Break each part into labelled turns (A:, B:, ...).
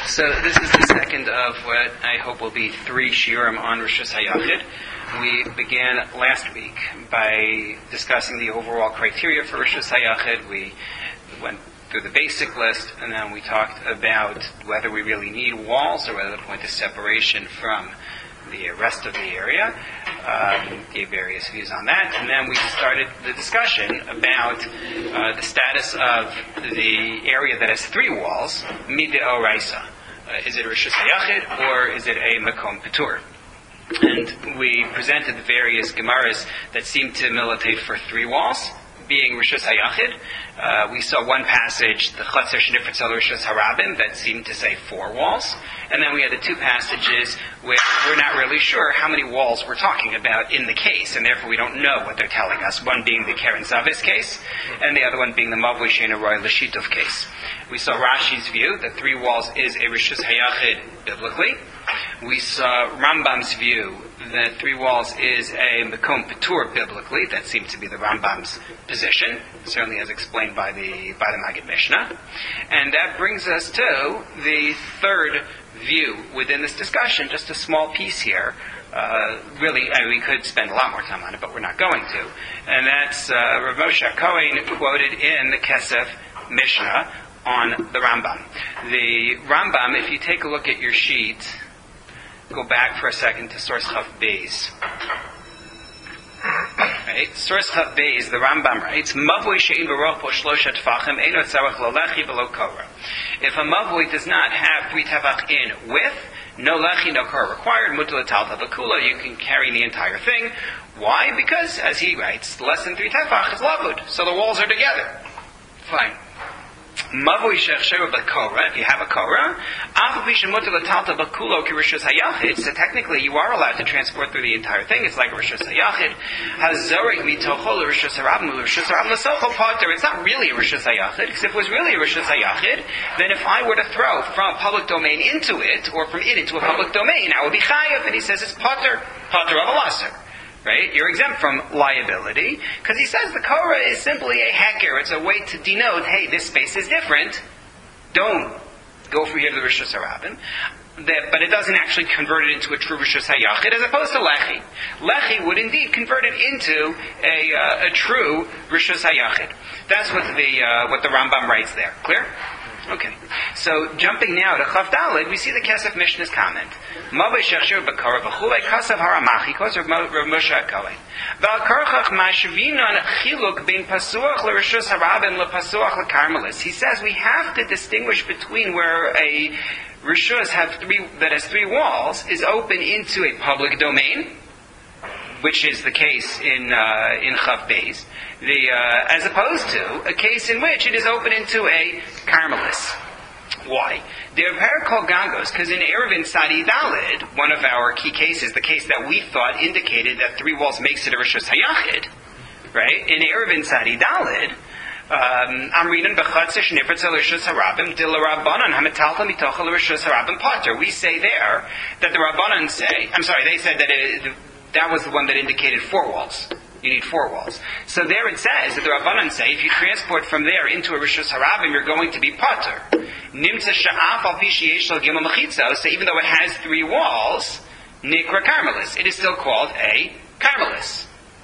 A: So this is the second of what I hope will be 3 shiurim on Rishus HaYachid. We began last week by discussing the overall criteria for Rishus HaYachid. We went through the basic list, and then we talked about whether we really need walls or whether the point is separation from the rest of the area. Gave various views on that, and then we started the discussion about the status of the area that has 3 walls, mideoraisa. Is it Rishus HaYachid or is it a Makom Patur? And we presented the various Gemaras that seem to militate for 3 walls, being Rishus HaYachid. We saw one passage, the Chatzer Shnifritzel Rishus Harabim, that seemed to say 4 walls. And then we had the 2 passages where we're not really sure how many walls we're talking about in the case, and therefore we don't know what they're telling us. One being the Keren Zavis case, and the other one being the Mavui Shena Roy Lashitov case. We saw Rashi's view that 3 walls is a Rishus HaYachid biblically. We saw Rambam's view that 3 walls is a Makom Patur biblically. That seemed to be the Rambam's position, certainly as explained by the Maggid Mishnah. And that brings us to the third view within this discussion, just a small piece here. We could spend a lot more time on it, but we're not going to. And that's Rav Moshe Cohen quoted in the Kesef Mishnah on the Rambam. The Rambam, if you take a look at your sheet, go back for a second to source Chav Beis. Right? Source Chav Beis, the Rambam writes, Mavui she'in baruch po shlosha tefachim eino tzarech lo lechi v'lo korah. If a mavui does not have 3 tefach in width, no lechi, no korah required, mutal talta v'kula, you can carry the entire thing. Why? Because, as he writes, less than 3 tefach is lavud, so the walls are together. Fine. Mavui shechsheru b'korah, if you have a korah, so technically you are allowed to transport through the entire thing. It's like Rishus HaYachid. It's not really a Rishus HaYachid, because if it was really a Rishus HaYachid, then if I were to throw from a public domain into it, or from it into a public domain, I would be chayav, and he says it's pater of a laser. Right? You're exempt from liability, because he says the Korah is simply a heker. It's a way to denote, hey, this space is different. Don't go from here to the Rishus Harabim. But it doesn't actually convert it into a true Rishus HaYachid, as opposed to Lechi. Lechi would indeed convert it into a true Rishus HaYachid. That's what the Rambam writes there. Clear? Okay. So, jumping now to Chav Daled, we see the Kesef Mishnah's comment. Mavei shechshir b'korah v'chulei kasav haramachi, quotes Rav Moshe Cohen. V'al-korchach mashvinon chiluk bin pasuach l'rishus harabim l'pasuach l'karmelis. He says we have to distinguish between where a rishus that has 3 walls is open into a public domain, which is the case in Chav Beis, as opposed to a case in which it is open into a Carmelis. Why? The Repair called Gangos, because in Erevin Sadi Dalid, one of our key cases, the case that we thought indicated that 3 walls makes it a Rishus HaYachid, right? In Erevin Sadi Dalid, Amrinan b'chatzer shnifritzel Rishus Harabim dil Rabbanan hamitalta mitocha l'Rishus Harabim pater. We say there that the Rabbanan say, they said that that was the one that indicated 4 walls. You need 4 walls. So there it says that the Rabbanan say, if you transport from there into a Rishus Harabim, you're going to be pater. Nimtza sha'af al pi sheyesh lo gimel mechitzos, so even though it has 3 walls, nikra karmelis, it is still called a karmelis.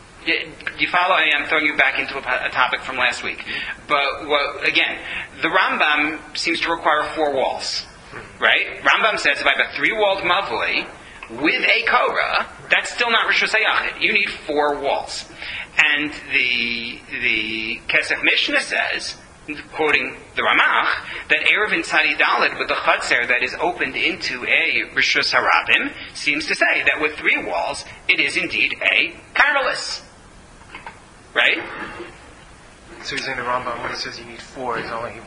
A: You follow? I'm throwing you back into a topic from last week. But, again, the Rambam seems to require 4 walls. Right? Rambam says if I have a 3-walled mavui, with a Korah, that's still not Rishus HaYachid. You need 4 walls. And the Kesef Mishnah says, quoting the Ramach, that Erevin Tzadi Daled with the Chatzer that is opened into a Rishus Harabim seems to say that with 3 walls, it is indeed a Carmelis. Right?
B: So he's saying the Rambam, when he says you need 4, it's only...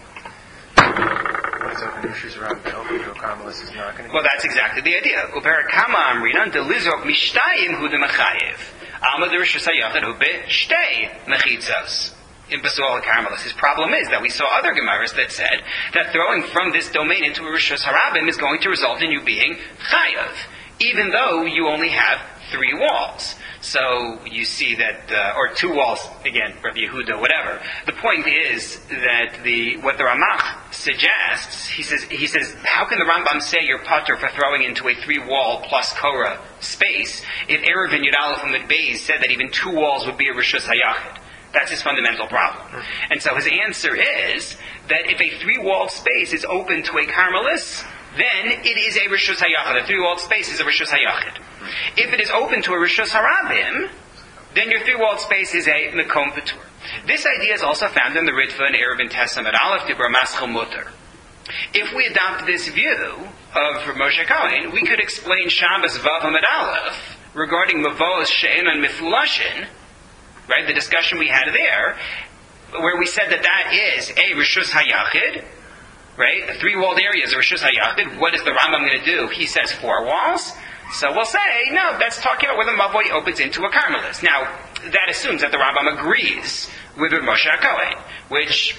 B: When it's open to Rishus Harabim, open to a Carmelis is not going to be...
A: Well, that's exactly the idea. Uperakama amrinan delizok mishtayim hu demachayev. Alma de Rishus HaYachid hu be-shtei mechitzos. In Basual Carmelis. His problem is that we saw other Gemaras that said that throwing from this domain into a Rishus Harabim is going to result in you being chayav, even though you only have 3 walls. So you see that, or 2 walls, again, Rabbi Yehuda, whatever. The point is that what the Ramach suggests, he says, how can the Rambam say you're patur for throwing into a 3-wall plus Korah space if Erev and Yud Aleph and Mud Beis said that even 2 walls would be a Rishus HaYachid? That's his fundamental problem. And so his answer is that if a 3-walled space is open to a Carmelis, then it is a Rishus HaYachid. A 3-walled space is a Rishus HaYachid. If it is open to a Rishus HaRabim, then your 3-walled space is a Mekom Patur. This idea is also found in the Ritva and Eruvin Tesam at Aleph Dibra Maschel Mutter. If we adopt this view of Moshe Cohen, we could explain Shabbos Vav Amud Aleph regarding Mavos She'en and Miflashin, right? The discussion we had there, where we said that is a Rishus HaYachid, right? A 3-walled area is a Rishus HaYachid. What is the Rambam going to do? He says 4 walls. So we'll say, no, that's talking about where the Mavoi opens into a Carmelis. Now, that assumes that the Rambam agrees with Moshe Cohen, which,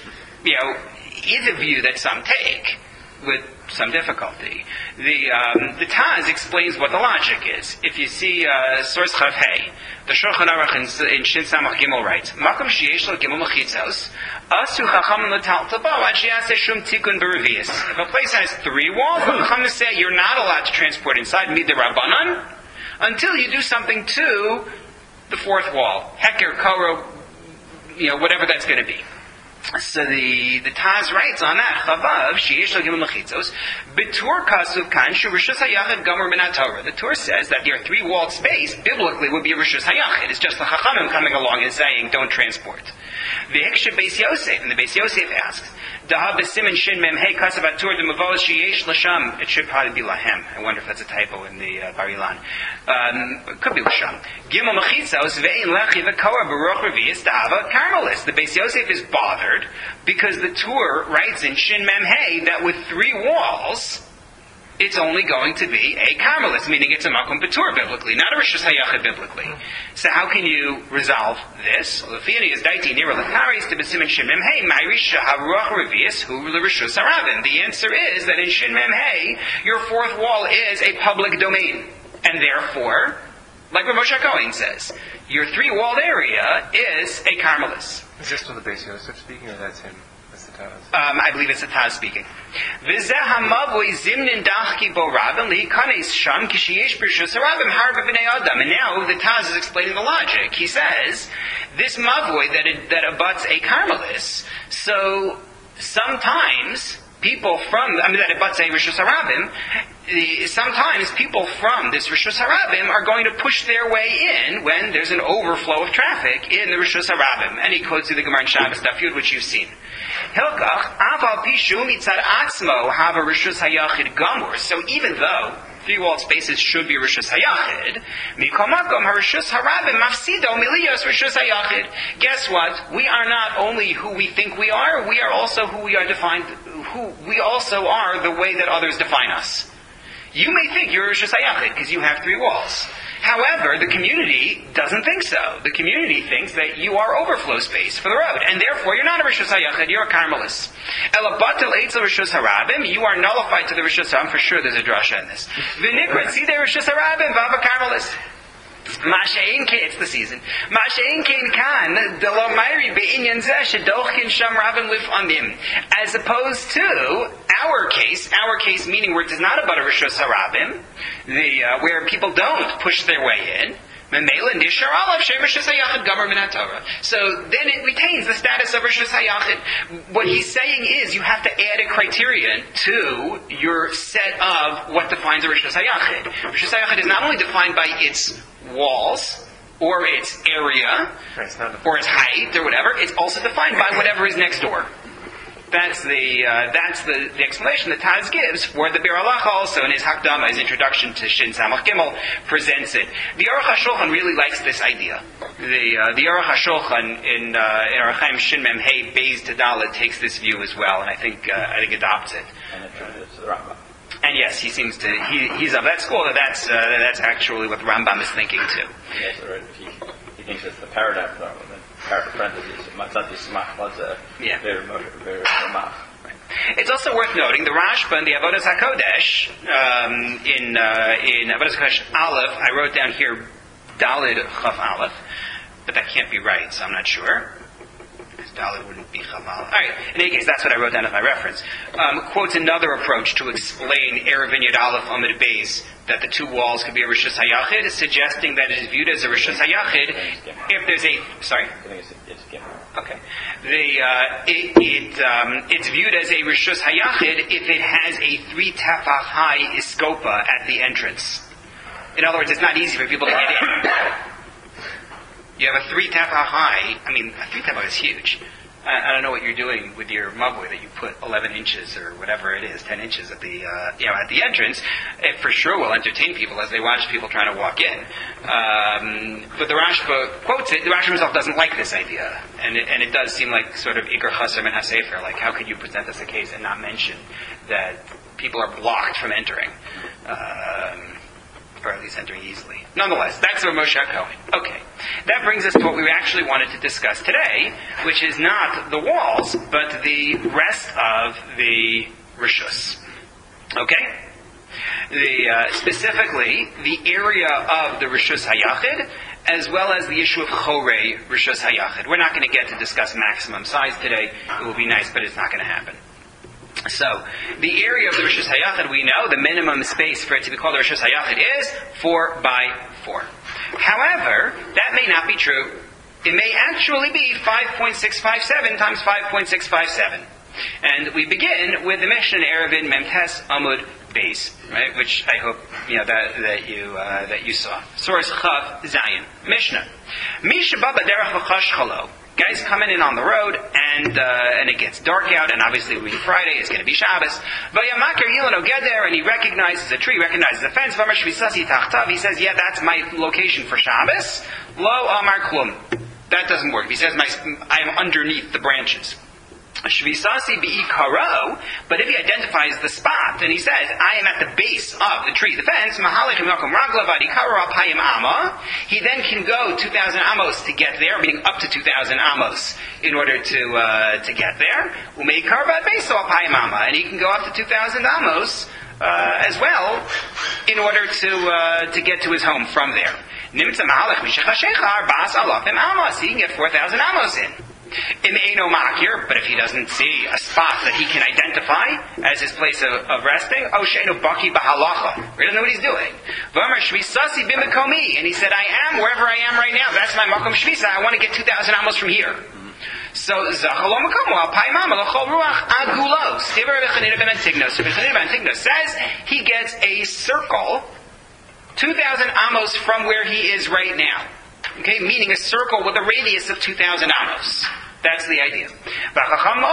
A: is a view that some take with some difficulty. The Taz explains what the logic is. If you see source Chav Hey, the Shulchan Aruch in Shin Samach Gimel writes, Makom sheyesh lo Gimel mechitzos, asu chacham l'tal tabo ad sheyaseh shum tikun b'revius. If a place has 3 walls, the chacham say you're not allowed to transport inside midrabanan until you do something to the 4th wall, heker, koro, whatever that's going to be. So the Taz writes on that, Chavav, sheyesh lo Gimel mechitzos, b'tur kasuv kan shu rishus hayachid gomer min haTorah. The Torah says that your 3-walled space, biblically, would be a rishus hayachid. It's just the Chachamim coming along and saying, don't transport. V'hikshe Beis Yosef, and the Beis Yosef asks, Daha b'simin shin mem hey kasav atur de mavos sheyesh l'sham. It should probably be lahem. I wonder if that's a typo in the Bar Ilan. It could be l'sham. Gimel mechitzos ve'in lechi v'koah baruch revius da'ava Carmelis. The Beis Yosef is bothered because the Tur writes in Shin Mem Hey that with 3 walls, it's only going to be a Carmelis, meaning it's a Makom Patur biblically, not a Rishus HaYachid biblically. So how can you resolve this? Lefiani is daiti nira lekaris to b'simin Shin Mem Hey ma'risha haruach revius hu l'Rishus HaRabim. The answer is that in Shin Mem Hey, your 4th wall is a public domain, and therefore, like what Moshe Cohen says, your 3-walled area is a Carmelis.
B: Is this from the Beis Yosef speaking, or that's him? That's the Taz?
A: I believe it's the Taz speaking. V'zeh hamavoi zimnin dachki bo rabim li'ikanes sham kishiyesh b'rishus harabim harba b'nei adam. And now the Taz is explaining the logic. He says, this mavoi that abuts a Carmelis, so sometimes people that abuts a Rishus HaRabim, sometimes people from this Rishus HaRabim are going to push their way in when there's an overflow of traffic in the Rishus HaRabim. And he quotes you the Gemara in Shabbos Daf Yud, which you've seen. Hilkach, aval pishu mitzad atzmo have a Rishus HaYachid gamur. So even though 3-walled spaces should be Rishus HaYachid, mikomakom harishus harabim mafsido miliyos Rishus HaYachid. Guess what? We are not only who we think we are also who we are defined, who we also are the way that others define us. You may think you're Rishus HaYachid because you have 3 walls. However, the community doesn't think so. The community thinks that you are overflow space for the road, and therefore you're not a Rishus HaYachid, you're a Carmelis. Elabatel eitzel Rishus HaRabim, you are nullified to the Rishus HaRabim. For sure there's a drasha in this. V'nikrat sidei Rishus HaRabim, v'ava Carmelis. Masha'in kein, it's the season. Masha'in kein kan, the lo mayri be'inyan zeh shedochin sham rabim lif andim. As opposed to our case meaning where it does not abut a Rishus HaRabim, where people don't push their way in. So then it retains the status of Rishus HaYachid. What he's saying is you have to add a criterion to your set of what defines a Rishus HaYachid. Rishus HaYachid is not only defined by its walls, or its area, or its height, or whatever, it's also defined by whatever is next door. That's the explanation that Taz gives for the Bir Halach also in his Hakdama, his introduction to Shin Samach Gimel, presents it. The Aruch HaShulchan really likes this idea. The Aruch HaShulchan in Orach Chaim Shin Mem Hey Beis to Dalet takes this view as well, and I think adopts it.
C: And it translates to the Rambam.
A: And yes, he seems to he's of that school that's actually what the Rambam is thinking too.
C: Yes, he thinks it's the paradigm for Rambam. Parentheses, Matzati Smach was very Ramach.
A: It's also worth noting the Rashba in the Avodas HaKodesh in Avodas HaKodesh Aleph. I wrote down here Dalid Chaf Aleph, but that can't be right, so I'm not sure. Dalit wouldn't be Chaval. All right, in any case, that's what I wrote down as my reference. Quotes another approach to explain Erev Yud Aleph Amud Beis, that the two walls could be a Rishus HaYachid, suggesting that it is viewed as a Rishus HaYachid if there's a... Sorry? Okay. It's viewed as a Rishus HaYachid if it has a 3 tefach high iskopa at the entrance. In other words, it's not easy for people to get in. You have a 3 tefach high. I mean, a 3 tefach is huge. I don't know what you're doing with your mavoi that you put 11 inches or whatever it is, 10 inches at the at the entrance. It for sure will entertain people as they watch people trying to walk in. But the Rashba quotes it. The Rashba himself doesn't like this idea, and it does seem like sort of Iker Chaser Min HaSefer. Like, how could you present this a case and not mention that people are blocked from entering? Or at least entering easily. Nonetheless, that's Rav Moshe Cohen. Okay. That brings us to what we actually wanted to discuss today, which is not the walls, but the rest of the Rishus. Okay? Specifically, the area of the Rishus HaYachid, as well as the issue of Chorei Rishus HaYachid. We're not going to get to discuss maximum size today. It will be nice, but it's not going to happen. So, the area of the Rishus HaYachid, we know the minimum space for it to be called a Rishus HaYachid is 4 by 4. However, that may not be true. It may actually be 5.657 times 5.657. And we begin with the Mishnah in Erevin Memtes Amud Beis, right? Which I hope that you saw. Source Chav Zayin Mishnah. Misha Baba Derech L'Chash Chalo. Guys coming in on the road, and it gets dark out, and obviously it will be Friday, it's going to be Shabbos. Vayamakir Yilano get there, and he recognizes a tree, recognizes a fence. Vamar Shvisasi Tachtav. He says, yeah, that's my location for Shabbos. Lo Amar Klum. That doesn't work. He says, I am underneath the branches. Shvisasi bi'ikaro, but if he identifies the spot and he says, I am at the base of the tree, the fence, he then can go 2,000 amos to get there, meaning up to 2,000 amos in order to get there. And he can go up to 2,000 amos as well in order to get to his home from there. He can get 4,000 amos in. But if he doesn't see a spot that he can identify as his place of resting, he doesn't know what he's doing. And he said, I am wherever I am right now. That's my makom shvisa. I want to get 2,000 amos from here. So says he gets a circle 2,000 amos from where he is right now. Okay, meaning a circle with a radius of 2,000 amos. That's the idea. The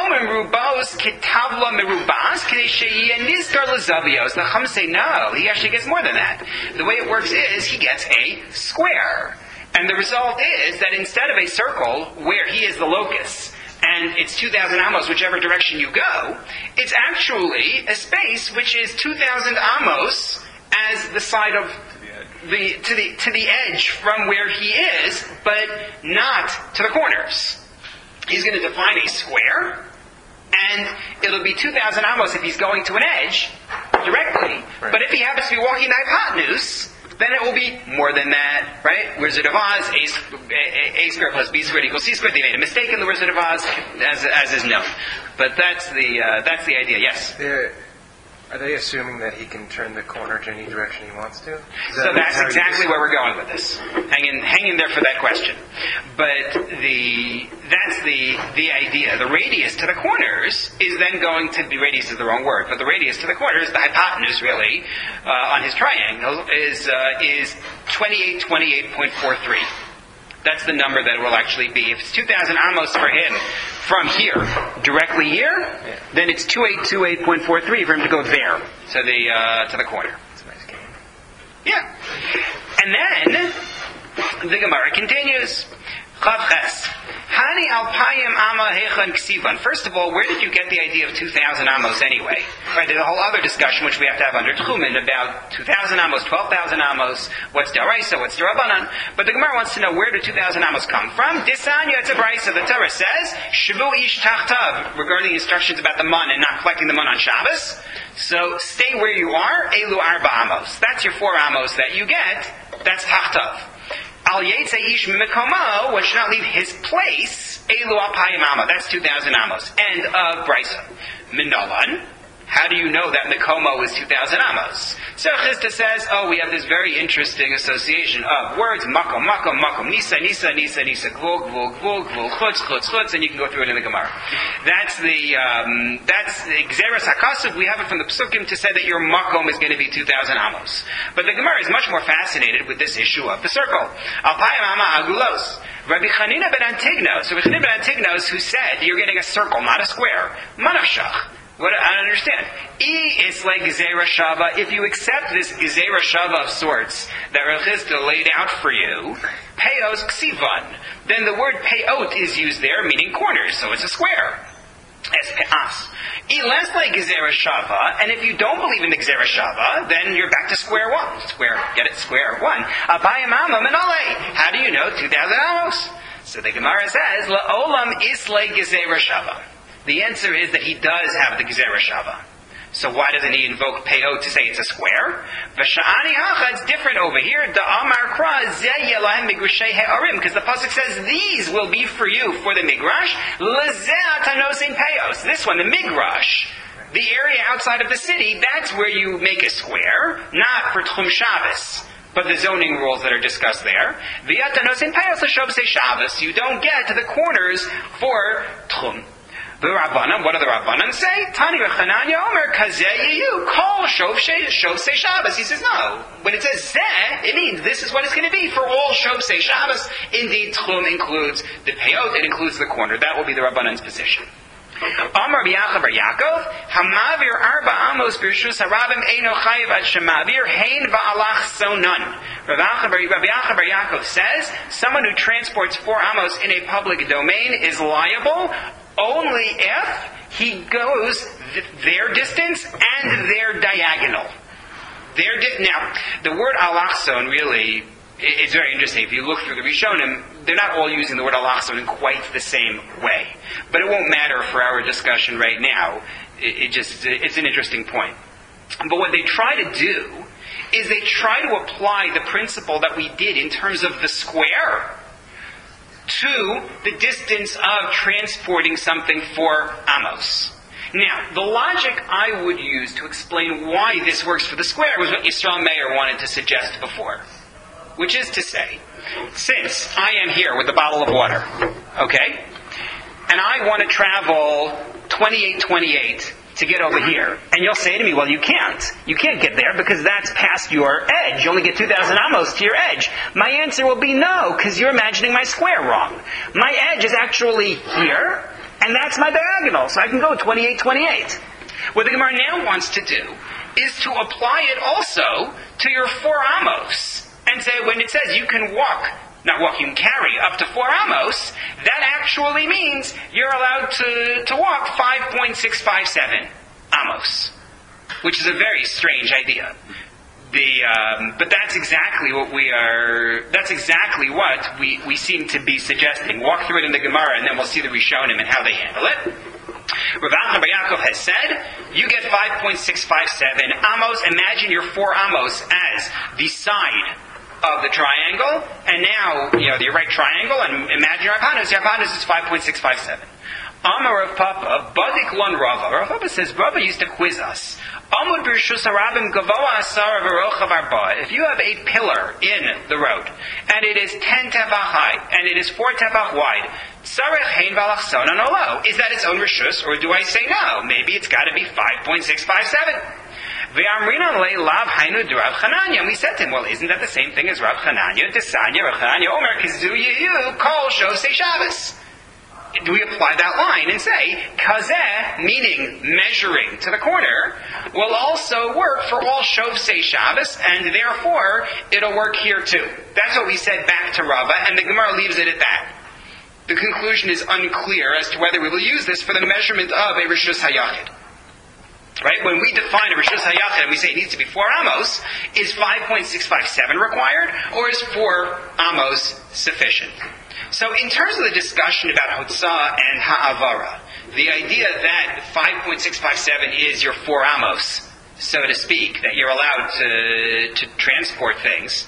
A: Chacham say no, he actually gets more than that. The way it works is he gets a square. And the result is that instead of a circle where he is the locus, and it's 2,000 amos whichever direction you go, it's actually a space which is 2,000 amos as the side of to the edge from where he is, but not to the corners. He's going to define a square, and it'll be 2,000 amos if he's going to an edge directly. Right. But if he happens to be walking the hypotenuse, then it will be more than that, right? Wizard of Oz, A squared plus B squared equals C squared. They made a mistake in the Wizard of Oz, as is known. But that's the idea. Yes.
B: Are they assuming that he can turn the corner to any direction he wants to?
A: So that's exactly where we're going with this. Hang in there for that question. But that's the idea. The radius to the corners is then going to be, radius is the wrong word, but the radius to the corners, the hypotenuse really, on his triangle is 28.43. That's the number that it will actually be. If it's 2,000 amos for him from here, directly here, then it's 2828.43 for him to go there, to the corner.
B: That's a nice game.
A: Yeah. And then, the Gemara continues. Chav Ches. Hani alpayim ama hechan ksivan. First of all, where did you get the idea of 2,000 amos anyway? Right, there's a whole other discussion which we have to have under Tchumen about 2,000 amos, 12,000 amos, what's Daraisa, what's Darabanan. But the Gemara wants to know, where do 2,000 amos come from? Disanya, it's a Braisa. The Torah says, Shavu ish tachtav, regarding instructions about the mun and not collecting the mun on Shabbos. So stay where you are, elu arba amos. That's your 4 amos that you get. That's tachtav. Al Yetze Ish Mimikomo, one should not leave his place, Elu Alpayim Amos, that's 2,000 Amos. End of Brisa. Minolan, how do you know that Mikomo is 2,000 Amos? So Chisda says, we have this very interesting association of words, makom, makom, makom, nisa, nisa, nisa, nisa, gvul, gvul, gvul, gvul, chutz, chutz, chutz, and you can go through it in the Gemara. That's the Gzeras HaKasuv. We have it from the Psukim to say that your makom is going to be 2,000 Amos. But the Gemara is much more fascinated with this issue of the circle. Alpayim Ama Agulos. Rabbi Chanina ben Antignos, Rabbi Chanina ben Antignos, who said you're getting a circle, not a square. Manafshach. What I don't understand. It's like Gezerah Shava. If you accept this Gezerah Shava of sorts that Rav Chisda laid out for you, Peos Ksivan, then the word Peot is used there, meaning corners, so it's a square. Es Pe'as. Less like Gezerah Shava, and if you don't believe in the Gezerah Shava, then you're back to square one. Get it? Square one. Abayim Amma Menale. How do you know 2,000 amos? So the Gemara says, La'olam Islay Gezerah Shava. The answer is that he does have the Gezerah Shava. So why doesn't he invoke Peot to say it's a square? V'sha'ani hacha, it's different over here. Da'amar kra zeh yelahem migrashei he'arim, because the pasuk says these will be for you for the migrash. Lezeh atanosin Peos. This one, the migrash, the area outside of the city, that's where you make a square, not for Tchum Shabbos, but the zoning rules that are discussed there. V'yatanosin Peos l'shovsei Shabbos. You don't get to the corners for Tchum. The Rabbanan, what do the Rabbanan say? Tani Rechananya Omer Kazeyu Kol Shovsei Shabbos. He says no. When it says Zeh, it means this is what it's going to be for all Shovsei Shabbos. Indeed, Tchum includes the Peot, it includes the corner. That will be the Rabbanan's position. Amar B'Yachav Bar Yaakov, Hamavir Arba Amos B'Rishus Harabim Eino Chayiv Ad Shemavir Hein Va'alach Sonan. Rabbi Yachav Bar Yaakov says, someone who transports 4 amos in a public domain is liable only if he goes their distance and their diagonal. Now, the word alachson really is very interesting. If you look through the Rishonim, they're not all using the word alachson in quite the same way. But it won't matter for our discussion right now. It's an interesting point. But what they try to do is they try to apply the principle that we did in terms of the square to the distance of transporting something 4 amos. Now, the logic I would use to explain why this works for the square was what Yisrael Meir wanted to suggest before. Which is to say, since I am here with a bottle of water, okay, and I want to travel 2828 to get over here, and you'll say to me, well, you can't get there because that's past your edge. You only get 2,000 amos to your edge. My answer will be no, because you're imagining my square wrong. My edge is actually here, and that's my diagonal, so I can go 2828. What the Gemara now wants to do is to apply it also to your 4 amos, and say when it says you can you can carry up to 4 amos, that actually means you're allowed to walk 5.657 amos, which is a very strange idea. But that's exactly what we seem to be suggesting. Walk through it in the Gemara, and then we'll see the Rishonim and how they handle it. Rav Achim Bar Yaakov has said, you get 5.657 amos. Imagine your 4 amos as the side of the triangle, and now, the right triangle, and imagine your hypotenuse is 5.657. Amar Rav Papa, Badik Lon Rava. Rav Papa says, Rava used to quiz us. Amud B'Rishus Harabim Gavoa Asara V'Rochav Arba. If you have a pillar in the road, and it is 10 tefach high, and it is 4 tefach wide, Sarech Hein V'Alachson Anolo. Is that its own Rishus, or do I say no? Maybe it's got to be 5.657. And we said to him, well, isn't that the same thing as Rav Chananya? Desanya, Rav Chananya, Omer, Kizu Yehu, Kol Shosei Shabbos. Do we apply that line and say, Kazeh, meaning measuring to the corner, will also work for all Shosei Shabbos, and therefore, it'll work here too. That's what we said back to Rava, and the Gemara leaves it at that. The conclusion is unclear as to whether we will use this for the measurement of a Rishus HaYachid. Right? When we define a Rishus HaYachid and we say it needs to be 4 amos, is 5.657 required, or is 4 amos sufficient? So in terms of the discussion about Hotzah and Ha'avara, the idea that 5.657 is your 4 amos, so to speak, that you're allowed to transport things,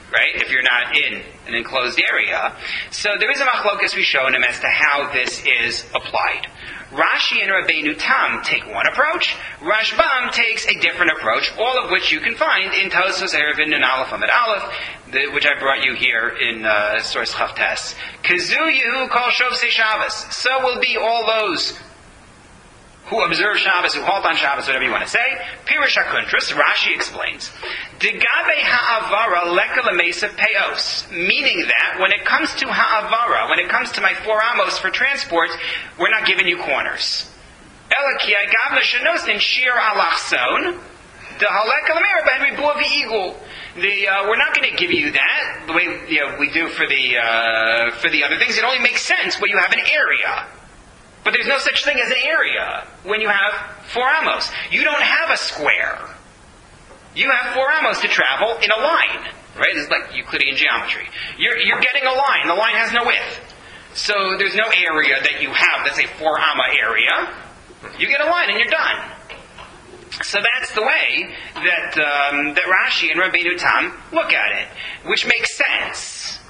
A: right? If you're not in an enclosed area. So there is a machlokas Rishonim as to how this is applied. Rashi and Rabbeinu Tam take one approach. Rashbam takes a different approach, all of which you can find in Tosfos Eruvin and Aleph Amid Aleph, which I brought you here in source Chavtes. Kazu Yehu Kol Shovsei Shabbos. So will be all those who observe Shabbos, who halt on Shabbos, whatever you want to say. Pirush HaKuntras, Rashi explains, Degabe ha'avara leka l'mesav peos, meaning that when it comes to ha'avara, when it comes to my 4 amos for transport, we're not giving you corners. Ela ki agavna shenostin shir alachson, the haleka l'meir ben ribuah v'igul. We're not going to give you that the way we do for the other things. It only makes sense when you have an area. But there's no such thing as an area when you have 4 amos. You don't have a square. You have 4 amos to travel in a line. Right? It's like Euclidean geometry. You're getting a line. The line has no width. So there's no area that you have that's a 4 amma area. You get a line and you're done. So that's the way that Rashi and Rabbeinu Tam look at it, which makes sense.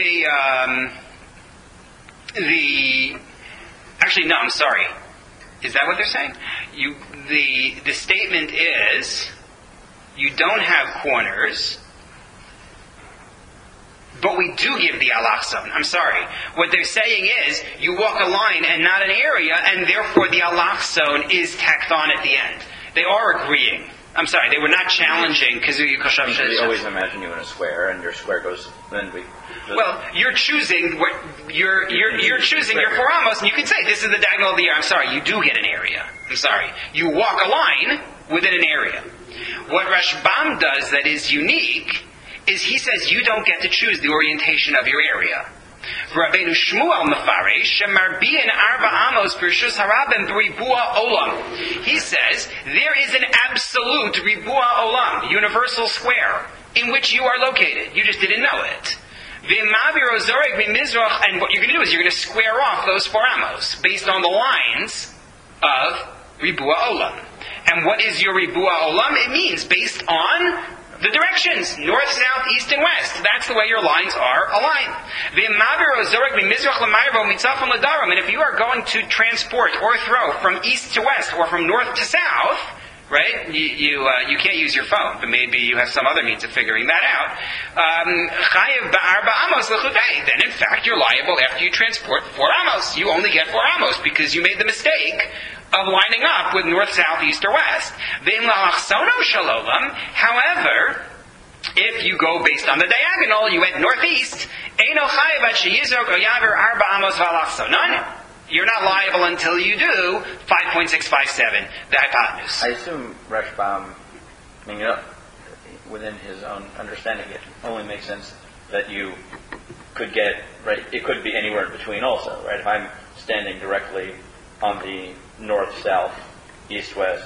A: Actually, no, I'm sorry. Is that what they're saying? The statement is, you don't have corners, but we do give the alachson. I'm sorry. What they're saying is, you walk a line and not an area, and therefore the alachson is tacked on at the end. They are agreeing. I'm sorry, they were not challenging Kazuya Koshav.
C: We always imagine you in a square, and your square goes.
A: Well, you're choosing you're choosing your 4 amos, and you can say this is the diagonal of the year. I'm sorry, you do get an area. I'm sorry, you walk a line within an area. What Rashbam does that is unique is he says you don't get to choose the orientation of your area. Rabbeinu Shmuel Mefaresh Shemarbian Arba Amos Pirshus Harabim Ribua Olam. He says there is an absolute Ribua Olam, universal square, in which you are located. You just didn't know it. And what you're going to do is you're going to square off those 4 amos based on the lines of Ribua Olam. And what is your Ribua Olam? It means based on the directions, north, south, east, and west. That's the way your lines are aligned. And if you are going to transport or throw from east to west or from north to south, right? You can't use your phone, but maybe you have some other means of figuring that out. Then in fact you're liable after you transport 4 amos. You only get 4 amos because you made the mistake of lining up with north, south, east, or west. However, if you go based on the diagonal, you went northeast, you're not liable until you do 5.657, the hypotenuse.
C: I assume Rashbam, within his own understanding, it only makes sense that you could get, right, it could be anywhere in between also, right? If I'm standing directly on the north, south, east, west,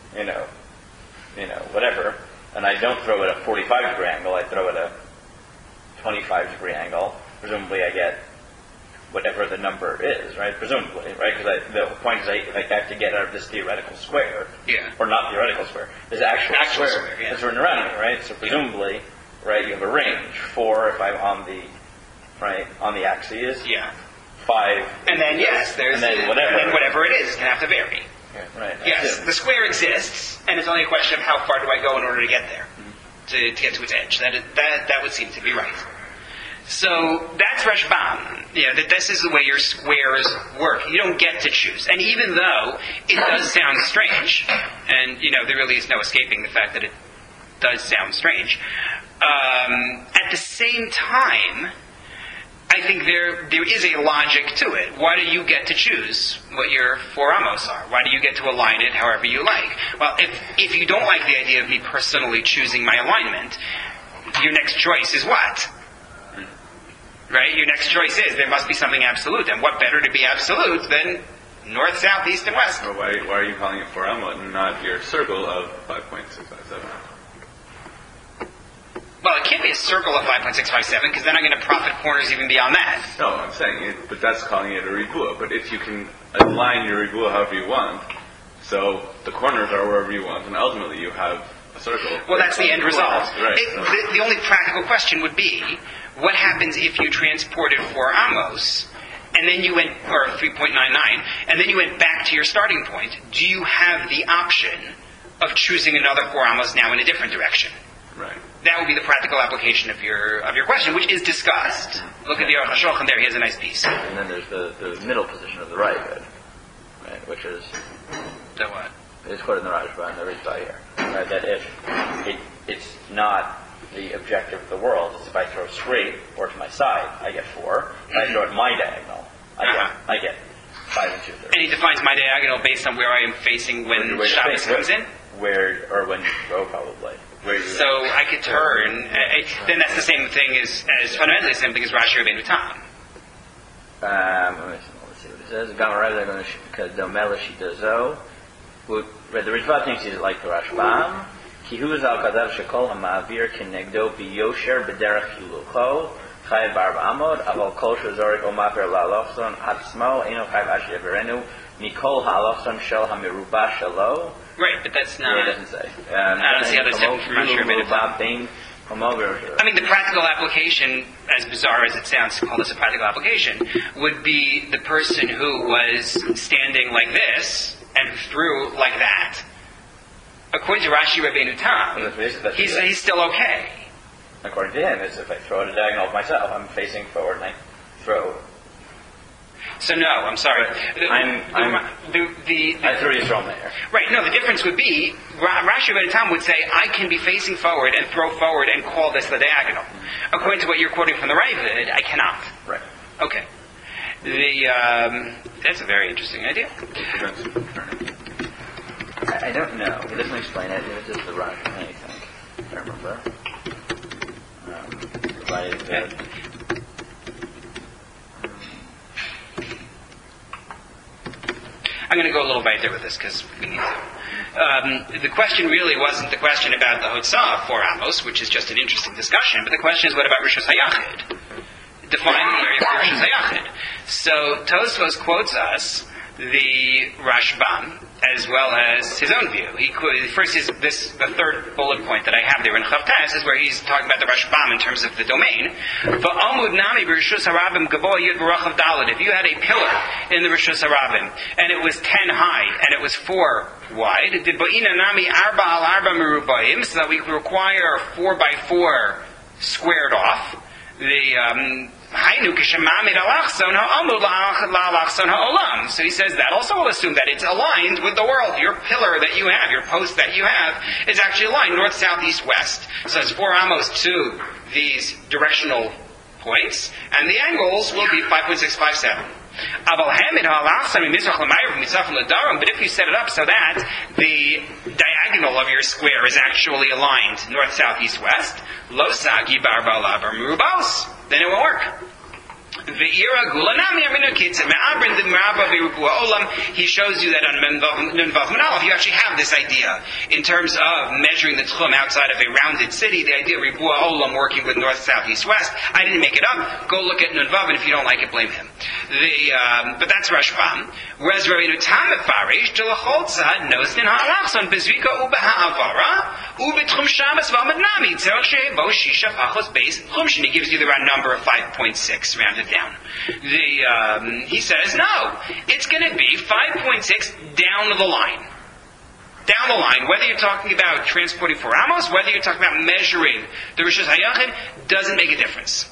C: whatever, and I don't throw it at a 45-degree angle, I throw it at a 25-degree angle, presumably I get whatever the number is, right? Presumably, right? Because the point is I have to get out of this theoretical square, or not theoretical square, this actual square that's written around me, right? So presumably, right, you have a range. 4 if I'm on the axis, 5,
A: and then there's whatever it is, it's going to have to vary.
C: Right.
A: Yes, the square exists, and it's only a question of how far do I go in order to get there, to get to its edge. That would seem to be right. So that's Rashbam. That this is the way your squares work. You don't get to choose. And even though it does sound strange, and there really is no escaping the fact that it does sound strange, at the same time, I think there is a logic to it. Why do you get to choose what your 4 amos are? Why do you get to align it however you like? Well, if you don't like the idea of me personally choosing my alignment, your next choice is what? Right? Your next choice is there must be something absolute. And what better to be absolute than north, south, east, and west?
D: Well, why are you calling it 4 amos and not your circle of 5.657?
A: Well, it can't be a circle of 5.657 because then I'm going to profit corners even beyond that.
D: No, I'm saying it, but that's calling it a ribua. But if you can align your ribua however you want, so the corners are wherever you want, and ultimately you have a circle.
A: Well, that's the end result.
D: Right.
A: The only practical question would be, what happens if you transported 4 amos, and then you went, or 3.99, and then you went back to your starting point? Do you have the option of choosing another 4 amos now in a different direction?
D: Right.
A: That would be the practical application of your question, which is discussed. Look at the Aruch HaShulchan there; he has a nice piece.
C: And then there's the middle position of the right, which is
A: So what?
C: it's quoted in the Rashba and the Ritva here, right? That if it's not the objective of the world, it's if I throw straight or to my side, I get 4. If I throw at my diagonal, I get 5 and 2/3.
A: And he defines my diagonal based on where I am facing when Shabbos comes in?
C: Or when you throw, probably.
A: So I could turn, then that's the same thing as fundamentally the same thing as Rashi Rabbeinu Tam.
C: Let's see what it says. The Ritva thinks he's like the Rashbam. Kihu zal kadav shekol hamavir kenegdo biyosher b'derech hilucho chayav barba amod aval kol shezorik omavir la'alochson atzmo eno chayav ashi averenu mikol ha'alochson shel hamiruba shelo.
A: Right, but that's not...
C: It doesn't say.
A: I don't see how that's different from Rashi Rabbeinu Tam. I mean, the practical application, as bizarre as it sounds to call this a practical application, would be the person who was standing like this and threw like that. According to Rashi Rabbeinu Tam, he's still okay.
C: According to him, it's if I throw at a diagonal of myself, I'm facing forward and I throw.
A: So no, I'm sorry.
C: I threw you from there.
A: Right, no, the difference would be, Rashi Rabbeinu Tam would say, I can be facing forward and throw forward and call this the diagonal. According to what you're quoting from the Ravid, I cannot.
C: Right.
A: Okay. That's a very interesting idea.
C: I don't know. He doesn't explain it. It's just the Rashi, I think. I remember.
A: I'm going to go a little weiter with this because we need to. The question really wasn't the question about the Hotzah of 4 amos, which is just an interesting discussion, but the question is, what about Rishus HaYachid? Define the area for Rishus HaYachid. So Tosfos quotes us the Rashbam as well as his own view. First is the third bullet point that I have there in Chavtas is where he's talking about the Rashbam in terms of the domain. If you had a pillar in the Rishus Harabim and it was 10 high and it was 4 wide, so that we require 4 by 4 squared off. So he says that also will assume that it's aligned with the world. Your pillar that you have, your post that you have, is actually aligned north, south, east, west. So it's 4 amos to these directional points, and the angles will be 5.657. But if you set it up so that the diagonal of your square is actually aligned north, south, east, west, then it won't work. He shows you that on Nunvav Manalav you actually have this idea in terms of measuring the tchum outside of a rounded city, the idea of Ribua Olam working with north, south, east, west. I didn't make it up. Go look at Nunvav, and if you don't like it, blame him. But that's Rashbam. Whereas Rabbeinu Tam Mefarish Delacholza Nosnin Ha'alachson Bezvika Ubeha'avara Ubetchum Shabbos V'Amadnami Tzerach Shehebo Shisha Pachos Beis Chumshin. He gives you the round number of 5.6 rounded down. He says, no, it's going to be 5.6 down the line. Down the line, whether you're talking about transporting 4 amos, whether you're talking about measuring the Rishus HaYachid, doesn't make a difference.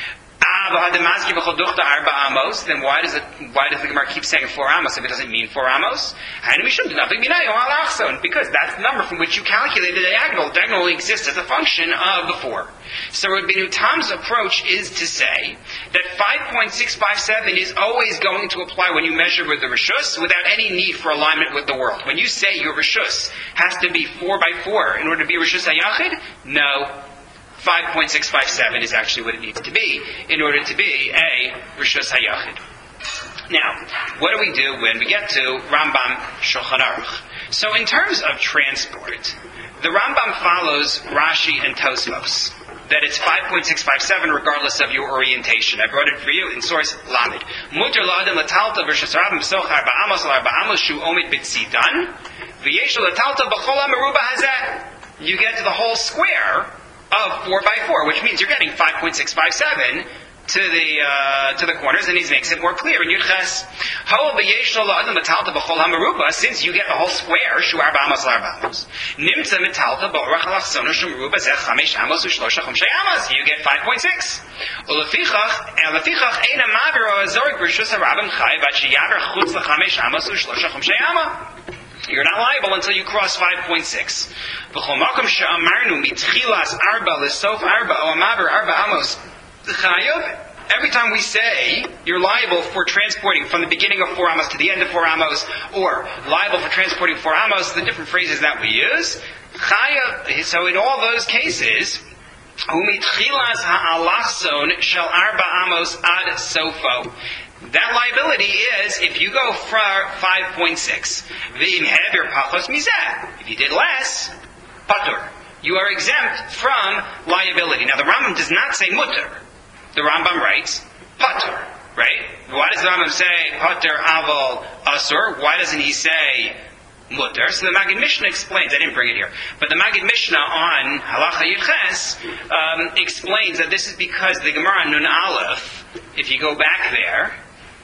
A: Then why does the Gemara keep saying 4 amos if it doesn't mean 4 amos? Because that's the number from which you calculate the diagonal. The diagonal only exists as a function of the 4. So Rabbeinu Tam's approach is to say that 5.657 is always going to apply when you measure with the Rishus without any need for alignment with the world. When you say your Rishus has to be 4 by 4 in order to be Rishus HaYachid, no. 5.657 is actually what it needs to be in order to be a Rishus HaYachid. Now, what do we do when we get to Rambam Shulchan Aruch? So in terms of transport, the Rambam follows Rashi and Tosfos, that it's 5.657 regardless of your orientation. I brought it for you in source Lamed. Muter la'adam latalta v'rishus harabim b'soch arba amos shu omid b'tzidan v'yesh latalta b'chol ha'meruba hazeh. you get to the whole square of 4 by 4, which means you're getting 5.657 to the corners, and he makes it more clear in Yudches. Since you get the whole square, shu 4 amos l'4 nimtza metalta b'orach alachsona shum meruba zeh 5 amos u'shlosha chumshei amos. You get 5.6. Ulefichach eina mavir o azorik b'rishus harabim chai vat sheyaver chutz l'5 amos u'shlosha chumshei amos. You're not liable until you cross 5.6. V'chol makom she'amarnu mitchilas arba l'sof arba o amaver arba amos. Every time we say you're liable for transporting from the beginning of 4 amos to the end of 4 amos, or liable for transporting 4 amos, the different phrases that we use, so in all those cases, umitchilas ha'alachson shel arba amos ad sofo. That liability is if you go for 5.6. V'im hever pachos mizeh. If you did less, patur. You are exempt from liability. Now the Rambam does not say mutter. The Rambam writes patur, right? Why does the Rambam say patur aval asur? Why doesn't he say mutter? So the Maggid Mishnah explains. I didn't bring it here, but the Maggid Mishnah on Halacha Yudches explains that this is because the Gemara Nun Aleph, if you go back there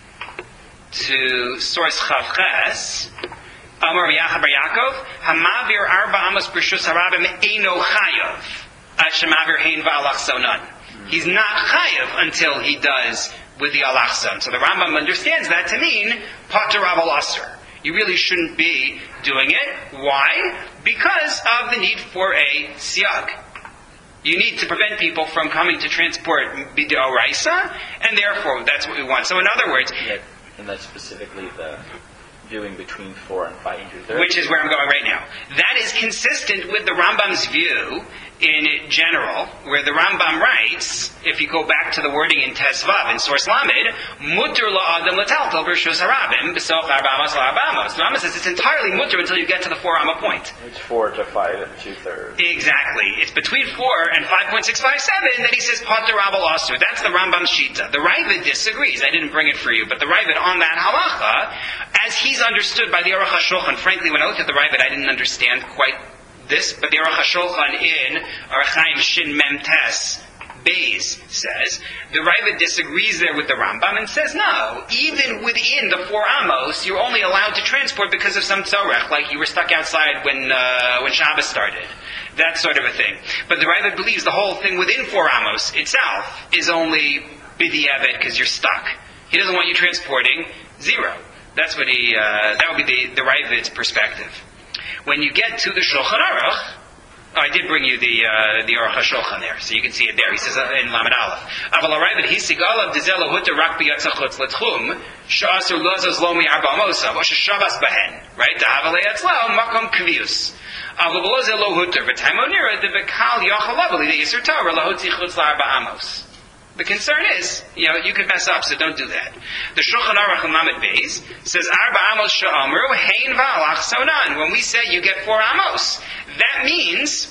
A: to source Chavches, Amar Yachav Bar Yaakov, Hamavir Arba Amos B'Rishus Harabim Eino Chayav Ad Shemavir Hein V'Alachsonan. He's not chayav until he does with the alachson. So the Rambam understands that to mean patur aval asur. You really shouldn't be doing it. Why? Because of the need for a siyag. You need to prevent people from coming to transport b'deoraisa, and therefore that's what we want. So in other words,
C: and that's specifically the doing between 4 and 5 2/3,
A: which is where I'm going right now. That is consistent with the Rambam's view in general, where the Rambam writes, if you go back to the wording in Tesvav, in Source Lamed, mutter la'adam l'taltal b'rishus harabim b'sof 4 amos l'4 amos. The Rambam says it's entirely mutter until you get to the 4 amma point.
C: It's 4 to 5 and 2/3.
A: Exactly. It's between 4 and 5.657 that he says patur aval asur. That's the Rambam's shita. The Ravid disagrees. I didn't bring it for you, but the Ravid on that halacha, as he's understood by the Aruch HaShulchan, frankly, when I looked at the Ravid, I didn't understand quite this, but the Aruch HaShulchan in Orach Chaim Shin Mem Tes Beis says, the Ravid disagrees there with the Rambam and says, no, even within the 4 amos, you're only allowed to transport because of some tzorech, like you were stuck outside when Shabbos started. That sort of a thing. But the Ravid believes the whole thing within 4 amos itself is only b'di'evet because you're stuck. He doesn't want you transporting 0. That's what that would be the Ravid's perspective. When you get to the Shulchan Aruch, I did bring you the Aruch HaShulchan there, so you can see it there. He says in Lamed Aleph, Aval Ravid hisig alav dezela huta rak biyatzachutz letchum she'asur lozos lo mi'arba amosav o sheshavas bahen. Right? Dahavalei atzlau makom kvius. Aval beloze lo huta v'taimo nira devekal yochalavali the yisur Torah lahotzi chutz la'arba amos. The concern is, you could mess up, so don't do that. The Shulchan Aruch in Lamed Beis says, Arba amos she'amru, hein va'alach sonan. When we say you get 4 amos, that means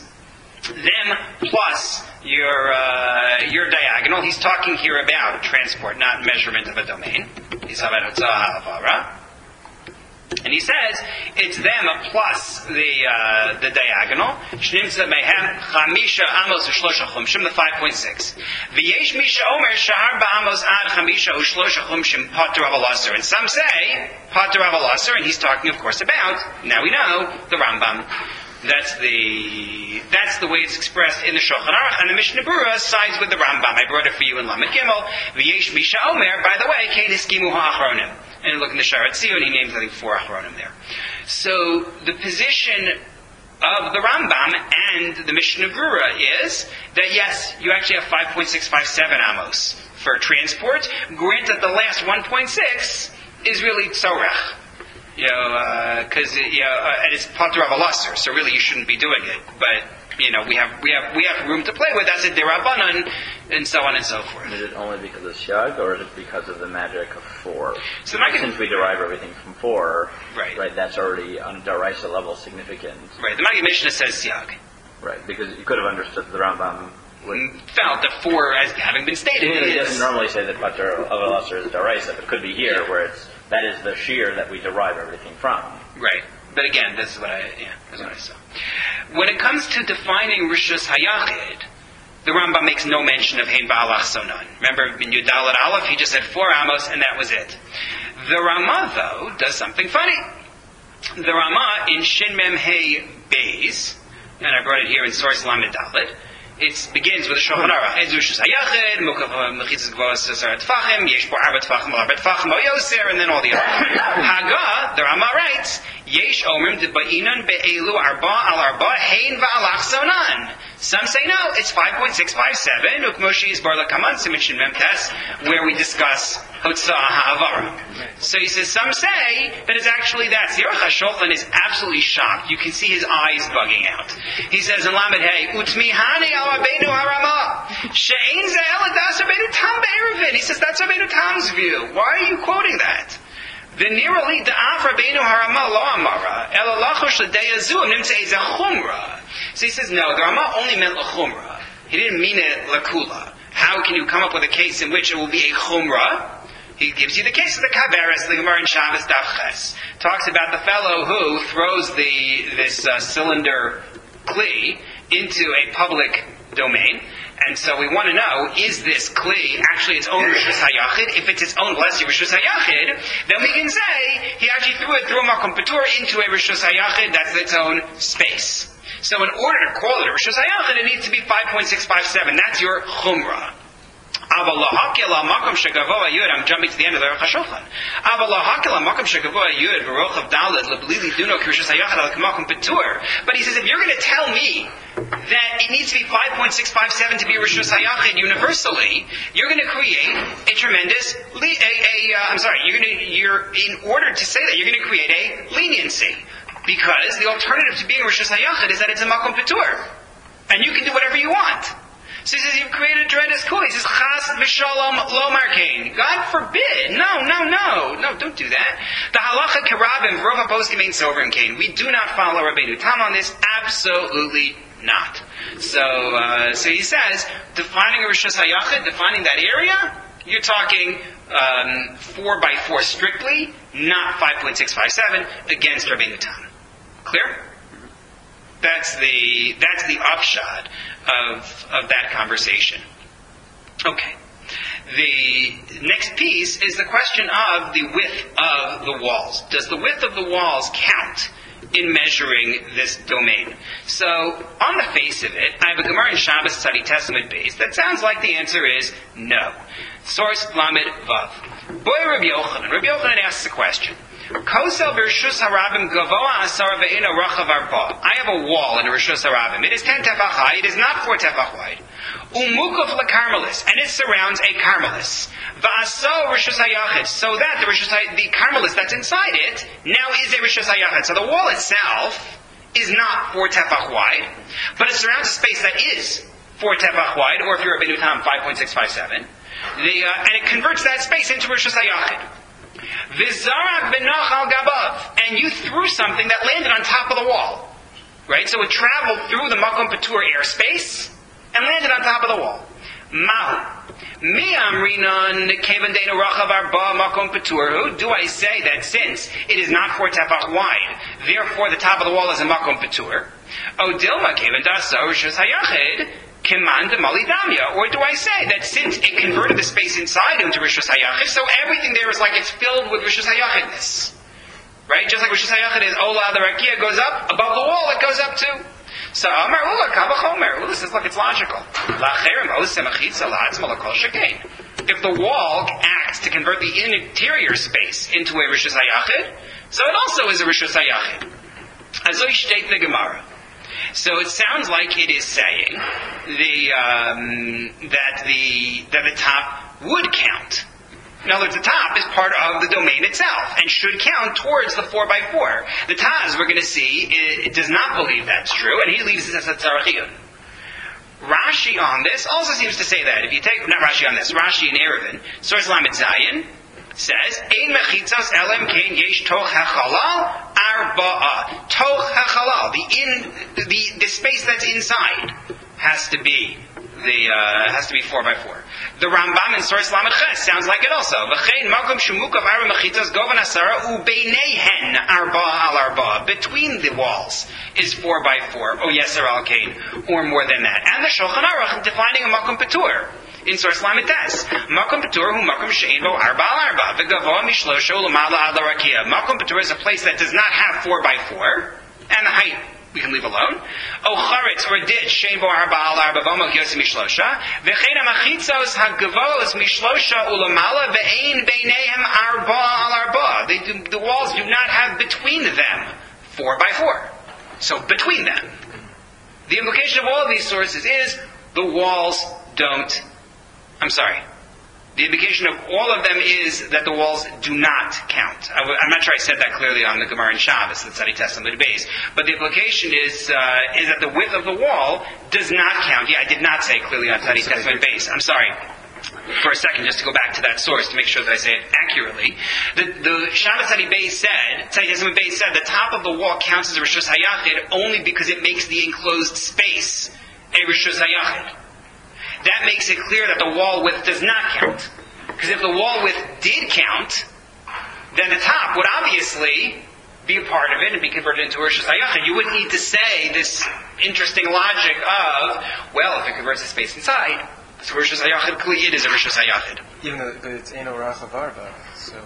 A: them plus your diagonal. He's talking here about transport, not measurement of a domain. And he says it's them plus the diagonal. Shnimtza mehem chamisha amos u'shlosha chumshim, the 5.6. V'yesh misha omer shahar ba'amos ad chamisha u'shlosha chumshim patur aval asur. And some say patur aval asur, and he's talking, of course, about, now we know, the Rambam. That's the way it's expressed in the Shulchan Aruch, and the Mishnah Berurah sides with the Rambam. I brought it for you in Lamed Gimel. V'yesh misha omer, by the way, kein hiskimu ha'achronim. And look in the Sharat Zion, he names, I think, 4 achronim there. So the position of the Rambam and the Mishnah Berurah is that yes, you actually have 5.657 amos for transport. Granted, the last 1.6 is really tzorech. Because and it's patur aval asur, so really you shouldn't be doing it. But we have room to play with as a derabanan, and so on and so forth.
C: Is it only because of Shag, or is it because of the magic of 4?
A: So
C: since we derive everything from 4,
A: right,
C: that's already on a deraisa level significant.
A: Right, the Maggid Mishnah says Siag.
C: Right, because you could have understood the Rambam
A: felt that 4 as having been stated.
C: He doesn't normally say that patur aval asur is deraisa, but it could be here where that is the shear that we derive everything from.
A: Right. But again, this is what I saw. When it comes to defining Rishus Hayachid, the Rambam makes no mention of Hein Ba'alach Sonan. Remember, in Yudalat Aleph, he just said 4 amos, and that was it. The Ramah, though, does something funny. The Ramah in Shin Mem Hey Beis, and I brought it here in source Lamed Dalet, it begins with a Shulchan Aruch. Ez Rishus Hayachid, Mukav Mechitzas Gvos Sar Tfachim, Yesh Bo Arba Tfachim Al Arba Tfachim Al Yoser, and then all the other. Haga, the Ramah writes, Yesh Omrim Deba'inan Be'elu Arba Al Arba Hein Va'alach Sonan. Some say no, it's 5.657, Ukmoshi is Barla Kaman Simichin Memtes, where we discuss Hotzah Ha'avara. So he says, some say that it's actually that. The Aruch HaShulchan is absolutely shocked. You can see his eyes bugging out. He says in Lamed Hey, Utmihani al Rabbeinu Harama, She'ein Ze'el Adas Rabbeinu Tam Be'erevin. He says, that's Rabbeinu Tam's view. Why are you quoting that? V'nirali da'af Rabbeinu Harama lo amara, el alachosh l'deyazu, nimtzei ze chumra. So he says, no, the Ramah only meant l'chumra. He didn't mean it l'kula. How can you come up with a case in which it will be a chumra? He gives you the case of the Kaberes, the Gemara in Shabbos Daf Ches. Talks about the fellow who throws this cylinder kli into a public domain. And so we want to know, is this kli actually its own Rishus HaYachid? If it's its own blessed Rishus HaYachid, then we can say he actually threw it through a Makom Patur into a Rishus HaYachid, that's its own space. So in order to call it a Rishus HaYachid, it needs to be 5.657. That's your Chumrah. I'm jumping to the end of the Aruch HaShulchan. But he says, if you're going to tell me that it needs to be 5.657 to be Rishus HaYachid universally, you're going to create a tremendous, in order to say that, you're going to create a leniency. Because the alternative to being Rishus HaYachid is that it's a Makom Patur. And you can do whatever you want. So he says, you've created a tremendous cool. He says, Chas v'shalom lo markein. God forbid. No, don't do that. The halacha kerabim v'rova poskim ain't sober and kain. We do not follow Rabbeinu Tam on this. Absolutely not. So he says, defining a Rishus HaYachid, defining that area, you're talking 4x4 strictly, not 5.657 against Rabbeinu Tam. Clear? That's the upshot of that conversation. Okay. The next piece is the question of the width of the walls. Does the width of the walls count in measuring this domain? So, on the face of it, I have a Gemara in Shabbos Tzadi Testament base that sounds like the answer is no. Source Lamed Vav. Boy Rabbi Yochanan. Rabbi Yochanan asks a question. Kosel b'Rishus Harabim Gavoa Asar Ve'ino Rachav Arba. I have a wall in Rishus Harabim. It is 10 tefach high. It is not 4 tefach wide. Umukov lekarmelis, and it surrounds a karmelis. Va'aso Rishus Hayachid, so that the karmelis that's inside it now is a Rishus Hayachid. So the wall itself is not 4 tefach wide, but it surrounds a space that is 4 tefach wide, or if you're a Rabbeinu Tam, 5.657. And it converts that space into Rishus Hayachid. V'zarak v'nach al gabav, and you threw something that landed on top of the wall, right? So it traveled through the Makom Patur airspace and landed on top of the wall. Mahu mi amrinan kevan deinu rachav arba Makom Patur. Who do I say that since it is not 4 tefach wide, therefore the top of the wall is a Makom Patur? O dilma kevan daso Rishus Hayachid. Or do I say that since it converted the space inside into Rishus HaYachid, so everything there is like it's filled with Rishus HaYachidness? Right? Just like Rishus HaYachid is Ola the Rakia goes up, above the wall it goes up too. So Amar Ula Kavachomer. Well, this is, look, it's logical. If the wall acts to convert the interior space into a Rishus HaYachid, so it also is a Rishus HaYachid. Azoi shteit the Gemara. So it sounds like it is saying that the top would count. In other words, the top is part of the domain itself and should count towards the 4x4. The Taz, we're going to see, it does not believe that's true, and he leaves this as a tzarachiyun. Rashi on this also seems to say that. If you take, not Rashi on this, Rashi in Erevin, source Lamed Zayin, says, Ein mechitzos elem kein yesh toch hachalal arba'a. Toch hachalal, the space that's inside has to be It has to be 4 by 4. The Rambam in Source Lamed Ches sounds like it also. V'chein makom shemukav arba mechitzos govan asara ubeinehen arba al arba. Between the walls is 4 by 4. Oh yes, al kain, or more than that. And the Shulchan Aruch defining a makom patur in Source Lamed Tes. Makom patur hu makom she'en bo arba al arba. V'gavoa mishlosho l'mala ad l'rakia. Makom patur is a place that does not have 4 by 4, and the height we can leave alone. O charetz or ditch shein bo arba al arba v'omok yosim mishlosha v'chein hamachitzos hagavos mishlosha ulamala ve'ein beinehem arba al arba. The walls do not have between them 4 by 4. So between them. The implication of all of these sources is the walls don't. The indication of all of them is that the walls do not count. I'm not sure I said that clearly on the Gemara in Shabbos, the Tzadi Testament base. But the implication is that the width of the wall does not count. Yeah, I did not say clearly on Tzadi Testament base. I'm sorry. For a second, just to go back to that source to make sure that I say it accurately. The Shabbos Tzadi Testament base said the top of the wall counts as a Rishus Hayachid only because it makes the enclosed space a Rishus Hayachid. That makes it clear that the wall width does not count. Because if the wall width did count, then the top would obviously be a part of it and be converted into Rishus Hayachid. You wouldn't need to say this interesting logic of, well, if it converts the space inside, it's Rishus Hayachid, clearly it is a Rishus Hayachid.
B: Even though it's Eino Rachav Arba, so...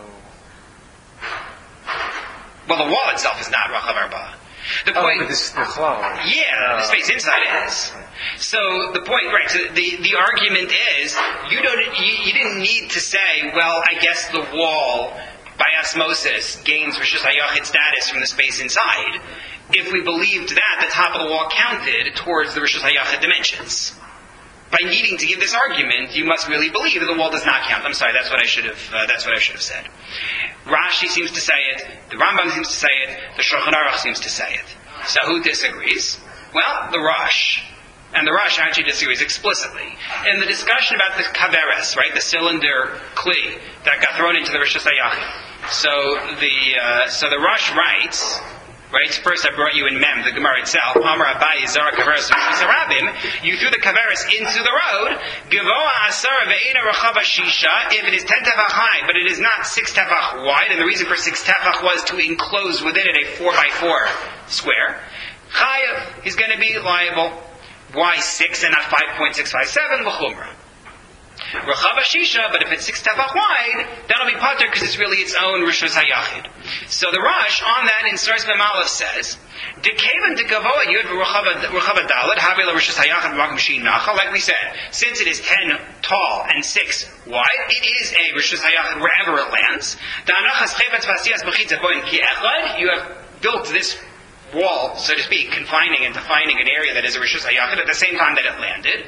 A: Well, the wall itself is not Rachav Arba. The point,
B: but the chlal.
A: Yeah, the space inside is. So the point, right? So the argument is you didn't need to say, well, I guess the wall by osmosis gains Rishus Hayachid status from the space inside. If we believed that, the top of the wall counted towards the Rishus Hayachid dimensions. By needing to give this argument, you must really believe that the wall does not count. I'm sorry, that's what I should have said. Rashi seems to say it, the Rambam seems to say it, the Shulchan Aruch seems to say it. So who disagrees? Well, the Rosh. And the Rosh actually disagrees explicitly. In the discussion about the kaveres, right, the cylinder kli that got thrown into the Rishus Hayachid. So the Rosh writes, right, first I brought you in Mem, the Gemara itself, Amar Abayi Zara Kaveres Rabim, you threw the Kaveres into the road, Givoa Asara Ve'ena Rachava Shisha, if it is 10 tefach high, but it is not 6 tefach wide, and the reason for 6 tefach was to enclose within it a 4 by 4 square, Chayav, he's going to be liable. Why 6 and not 5.657? L'chumra. Rachava Shisha, but if it's 6 tefach wide, that'll be pater because it's really its own Rishus Hayachid. So the Rosh on that in Source Mem Aleph says, Dekavan dekavoa yud v'Rachava Dalet havela Rishus Hayachid v'makom she'inacha. Like we said, since it is 10 tall and 6 wide, it is a Rishus Hayachid wherever it lands. Da'anachas chayvetz v'asiyas b'chitza boin ki echad. You have built this wall, so to speak, confining and defining an area that is a Rishus Hayachid at the same time that it landed.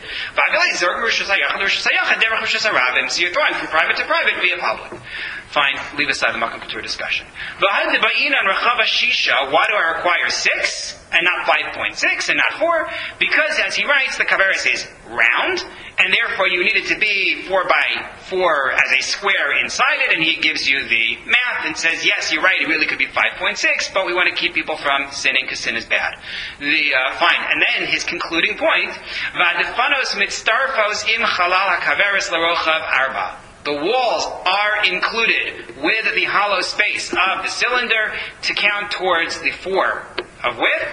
A: So you're throwing from private to private via public. Fine, leave aside the Makom Patur discussion. Why do I require 6 and not 5.6 and not 4? Because, as he writes, the Kaveres is round, and therefore you need it to be 4 by 4 as a square inside it, and he gives you the math and says, yes, you're right, it really could be 5.6, but we want to keep people from sinning because sin is bad. Fine. And then his concluding point, V'adefanos mitztarfos im chalal hakaveres larochav arba. The walls are included with the hollow space of the cylinder to count towards the 4 of width.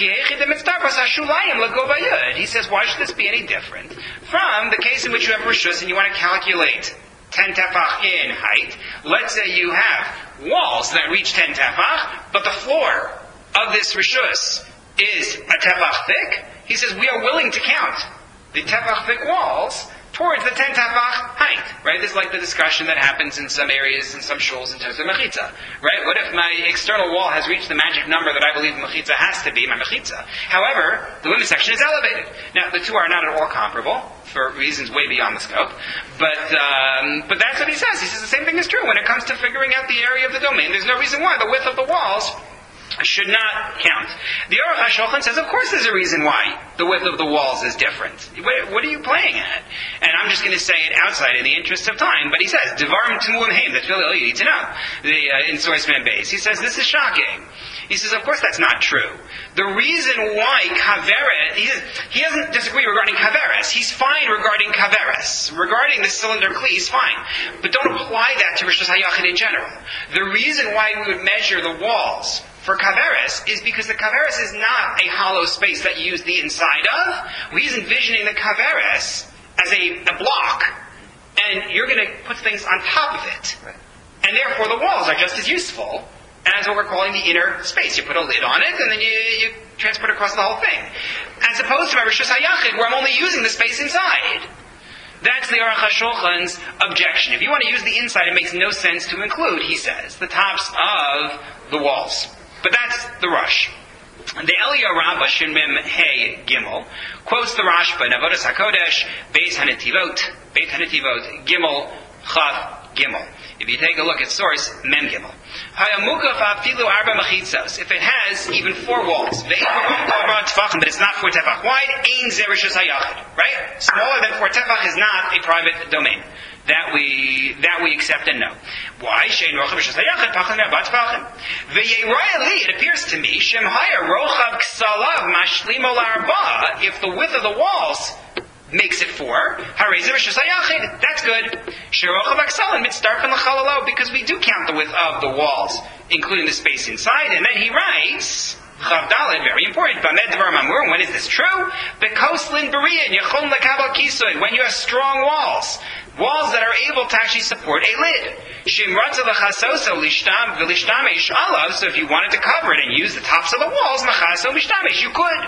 A: He says, why should this be any different from the case in which you have Rishus and you want to calculate 10 tefach in height? Let's say you have walls that reach 10 tefach, but the floor of this Rishus is a tefach thick. He says, we are willing to count the tefach thick walls towards the 10 tefach height, right? This is like the discussion that happens in some areas, in some shuls, in terms of mechitza, right? What if my external wall has reached the magic number that I believe mechitza has to be, my mechitza? However, the women's section is elevated. Now, the two are not at all comparable, for reasons way beyond the scope, but that's what he says. He says the same thing is true when it comes to figuring out the area of the domain. There's no reason why the width of the walls should not count. The Aruch HaShulchan says, of course there's a reason why the width of the walls is different. What are you playing at? And I'm just going to say it outside in the interest of time, but he says, Devarim Tmuim Haim, that's really all you need to know. In Source Man Base, he says, this is shocking. He says, of course that's not true. The reason why Kaveres, he doesn't disagree regarding Kaveres. He's fine regarding Kaveres. Regarding the cylinder Kli, he's fine. But don't apply that to Rishus HaYachid in general. The reason why we would measure the walls for Kaveres is because the Kaveres is not a hollow space that you use the inside of. He's envisioning the Kaveres as a block, and you're going to put things on top of it.
B: Right.
A: And therefore the walls are just as useful as what we're calling the inner space. You put a lid on it, and then you transport across the whole thing. As opposed to my Rishus HaYachid, where I'm only using the space inside. That's the Aruch HaShulchan's objection. If you want to use the inside, it makes no sense to include, he says, the tops of the walls. But that's the Rush. The Eliyahu Rabbah Shin Mem Hey Gimel quotes the Rashba in Avodas HaKodesh, Beis HaNetivot, Gimel Chav Gimel. If you take a look at source, Mem Gimel. If it has even 4 walls, but it's not 4 tefach wide, ein ze Rishus HaYachid. Right? Smaller than 4 tefach is not a private domain. That we accept and know. Why? It appears to me, if the width of the walls makes it 4, that's good. Because we do count the width of the walls, including the space inside, and then he writes, Chav Dalet, very important. When is this true? When you have strong walls that are able to actually support a lid. So if you wanted to cover it and use the tops of the walls, you could.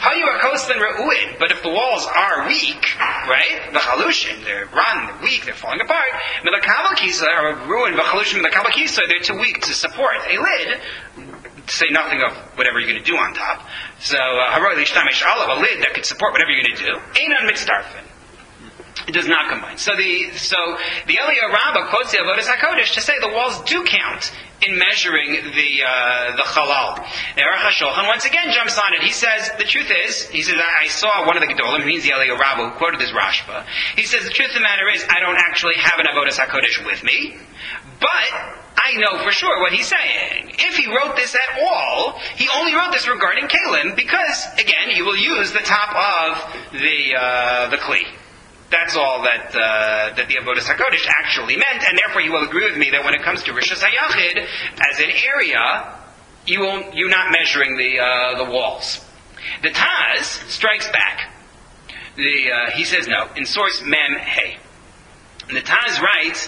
A: But if the walls are weak, right? The chalushim, they're rotten, they're weak, they're falling apart. Are ruined. They're too weak to support a lid. To say nothing of whatever you're going to do on top. So, a lid that could support whatever you're going to do. Einan mitzdarfen. It does not combine. So the Eliyahu Rabbah quotes the Avodas HaKodesh to say the walls do count in measuring the chalal. Now, Aruch HaShulchan once again jumps on it. He says, the truth is, I saw one of the Gedolim, who means the Eliyahu Rabbah, who quoted this Rashba. He says, the truth of the matter is, I don't actually have an Avodas HaKodesh with me, but I know for sure what he's saying. If he wrote this at all, he only wrote this regarding Kalim, because, again, you will use the top of the Kli. That's all that the Avodas HaKodesh actually meant, and therefore you will agree with me that when it comes to Rishus HaYachid, as an area, you're not measuring the walls. The Taz strikes back. He says no. In source Mem Hey. And the Taz writes,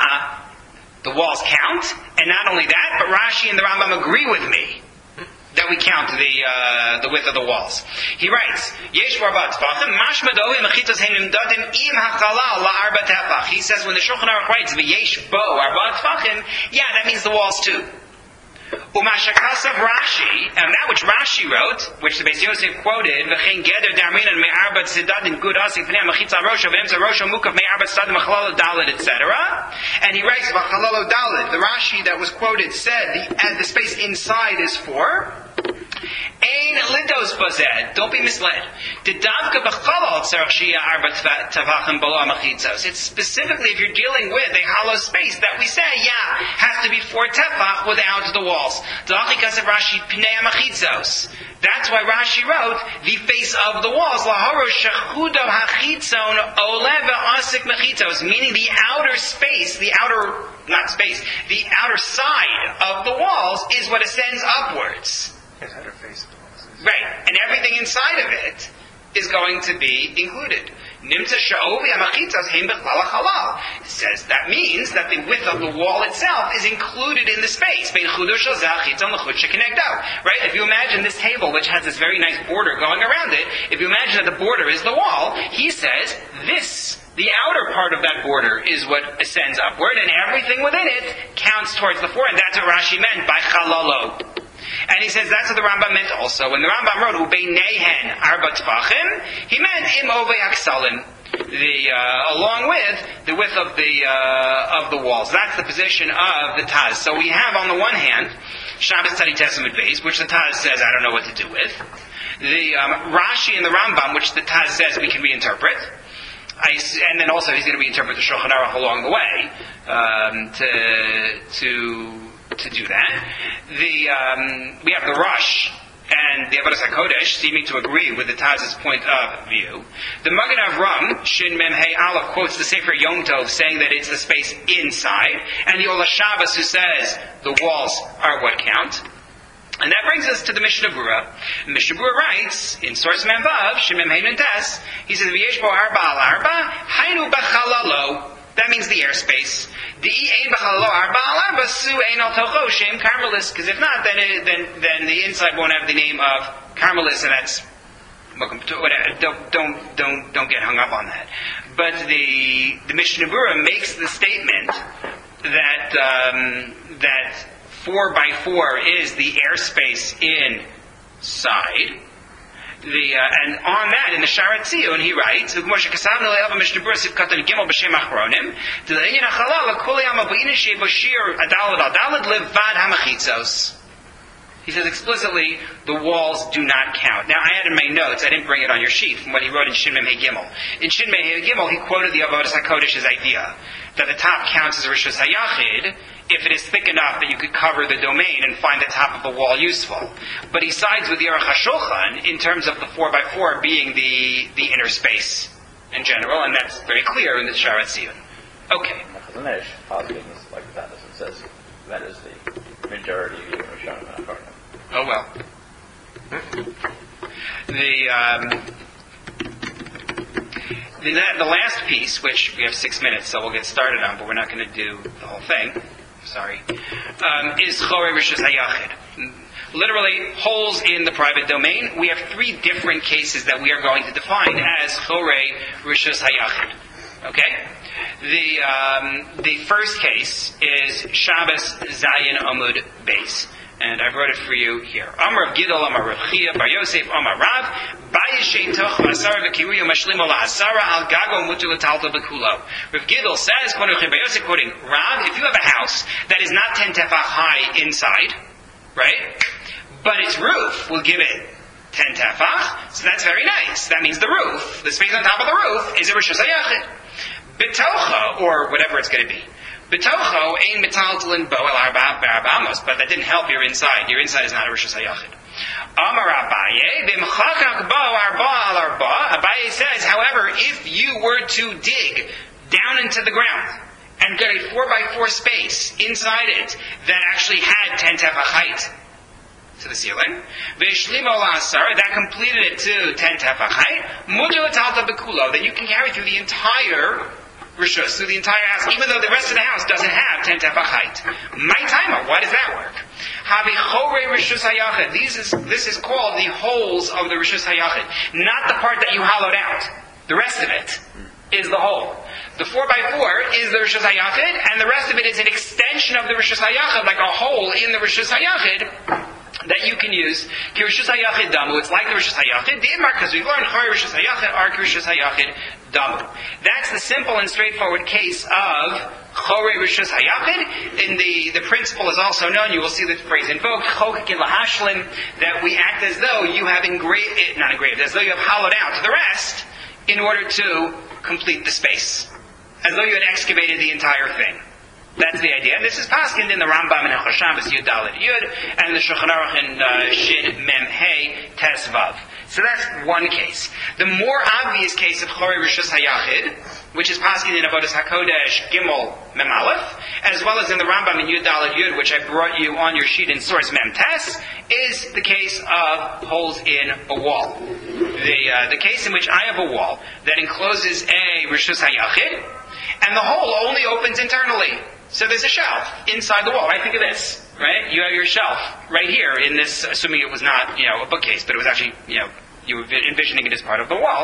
A: the walls count, and not only that, but Rashi and the Rambam agree with me that we count the width of the walls. He writes, Yesh v'arba tefachim, mashma dohi mechitos heim nimdadim im hachalal la'arba tefach. He says when the Shulchan Aruch writes, v'yesh bo arba tefachim, that means the walls too. Umashakasav Rashi, and that which Rashi wrote, which the Beis Yosef quoted, v'chein geder darminan me'arba tzedadim gud asik v'nei mechitza rosha v'emza rosha mukav me'arba tzedadim v'chalalo daled, etc. And he writes v'chalalo daled. The Rashi that was quoted said the space inside is 4. Ein lidos bazed. Don't be misled. Didavka b'chalal tzarach shia arba tavachim below machitzos. It's specifically if you're dealing with a hollow space that we say, has to be 4 tefach without the walls. Da'achikas of Rashi pnei machitzos. That's why Rashi wrote the face of the walls. Lahoro shechudo hachitzon olev asik machitzos, meaning the outer space, the outer side of the walls is what ascends upwards.
B: His header face of the walls.
A: Right, and everything inside of it is going to be included. Nimtza sha'ovi hamachitzas heim b'chlal hachalal. It says that means that the width of the wall itself is included in the space. Bein chudosh shel zeh hachitzon l'chut shekenegdo. Right? If you imagine this table, which has this very nice border going around it, if you imagine that the border is the wall, he says the outer part of that border is what ascends upward, and everything within it counts towards the 4, and that's what Rashi meant by chalalo. And he says that's what the Rambam meant also. When the Rambam wrote Ubeinehen Arba Tfachim, he meant Im Ove Aksalim, along with the width of the walls. That's the position of the Taz. So we have on the one hand Shabbos Tzadi Testament base, which the Taz says I don't know what to do with. The Rashi and the Rambam, which the Taz says we can reinterpret. And then also he's going to reinterpret the Shulchan Aruch along the way to do that. We have the Rosh and the Avodas HaKodesh seeming to agree with the Taz's point of view. The Magen Avram, Shin Mem Hey Aleph, quotes the Sefer Yom Tov saying that it's the space inside, and the Ola Shabbos who says the walls are what count. And that brings us to the Mishnah Berurah. Mishnah Berurah writes, in source Mem Vav, Shin Mem Hey Nun Tes, he says, V'yesh bo arba al arba, hainu b'chalalo. That means the airspace. The ein b'chalalo arba al arba su ein al tocho shem Carmelis. Because if not, then the inside won't have the name of Carmelis, and that's don't get hung up on that. But the Mishnah Berurah makes the statement that 4x4 is the airspace inside. And on that, in the Sharat Zion, he writes, he says explicitly, the walls do not count. Now, I had in my notes, I didn't bring it on your sheet, from what he wrote in Shin Mem Hey Gimel. In Shin Mem Hey Gimel, he quoted the Avodas HaKodesh's idea that the top counts as Rishus HaYachid if it is thick enough that you could cover the domain and find the top of the wall useful. But he sides with the Aruch HaShulchan in terms of the 4x4 being the inner space in general, and that's very clear in the Sharat Zion. Okay.
C: Chazon Ish positing this like that, as it says, that is the majority of you are shown in that part.
A: Oh well. The last piece, which we have 6 minutes, so we'll get started on, but we're not going to do the whole thing. Sorry. Is Chorei Rishus HaYachid. Literally, holes in the private domain. We have 3 different cases that we are going to define as Chorei Rishus HaYachid. Okay? The first case is Shabbos Zayin Amud Beis. And I wrote it for you here. Amar Rav Gidol, Amar Rav Chia, Bar Yosef, Amar Rav, Bayeshe Toch Asara V'Kiruya Mashlimo LaHasara Al Gago Mutu L'Talta B'Kulo. Rav Gidol says, quoting Bar Yosef, quoting Rav, if you have a house that is not 10 tefach high inside, right, but its roof will give it 10 tefach, so that's very nice. That means the roof, the space on top of the roof, is a Rishus HaYachid. B'Tocha, or whatever it's going to be. B'tocho ein metaltalin bo el arba'amos, but that didn't help your inside. Your inside is not a Rishus HaYachid. Amar Abaye, v'mchachak bo arba al arba. Abaye says, however, if you were to dig down into the ground and get a 4x4 space inside it that actually had 10 tefach height to the ceiling, v'shlimo la'asar, that completed it to 10 tefach height, mutu l'talta b'kulo, then you can carry through the entire Rishus, through the entire house, even though the rest of the house doesn't have 10 tefach height. My timer, why does that work? Havi chorei Rishus HaYachid. This is called the holes of the Rishus HaYachid. Not the part that you hollowed out. The rest of it is the hole. The 4x4 is the Rishus HaYachid, and the rest of it is an extension of the Rishus HaYachid, like a hole in the Rishus HaYachid that you can use. Ki Rishus HaYachid Damu. It's like the Rishus HaYachid. Because we've learned Chorei Rishus HaYachid are Rishus HaYachid Damu. That's the simple and straightforward case of Chorei Rishus HaYachid. And the principle is also known. You will see the phrase invoked, Chokik and Lahashlim, that we act as though you have as though you have hollowed out the rest in order to complete the space. As though you had excavated the entire thing. That's the idea. And this is paskined in the Rambam and Hilchos Shabbos Yud Dalet Yud and the Shulchan Aruch in Shin Mem Hey Tes Vav. So that's one case. The more obvious case of Chorei Rishus HaYachid, which is paskined in Avodas HaKodesh Gimel Mem Aleph, as well as in the Rambam in Yud Dalet Yud, which I brought you on your sheet in source Mem Tes, is the case of holes in a wall. The case in which I have a wall that encloses a Rishus HaYachid, and the hole only opens internally. So there's a shelf inside the wall. Right? Think of this, right? You have your shelf right here in this, assuming it was not, a bookcase, but it was actually, you were envisioning it as part of the wall.